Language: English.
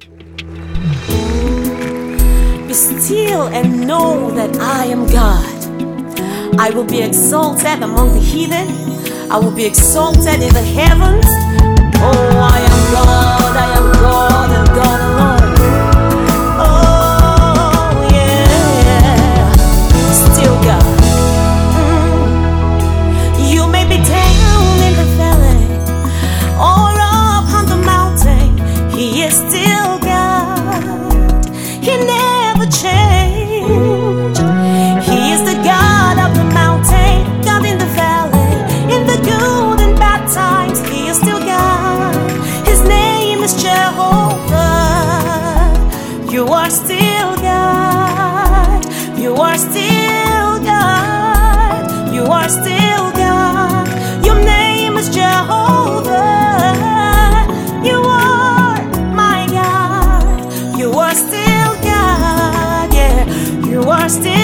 Be still and know that I am God. I will be exalted among the heathen. I will be exalted in the heavens. Oh, I am God, I am God, and God alone. Oh, yeah, still God. You may be down in the valley or up on the mountain. He is still God. He never changed. He is the God of the mountain, God in the valley, in the good and bad times. He is still God. His name is Jehovah. You are still God. You are still God. You are still God. Your name is Jehovah. You are my God. You are still God. Yeah, you are still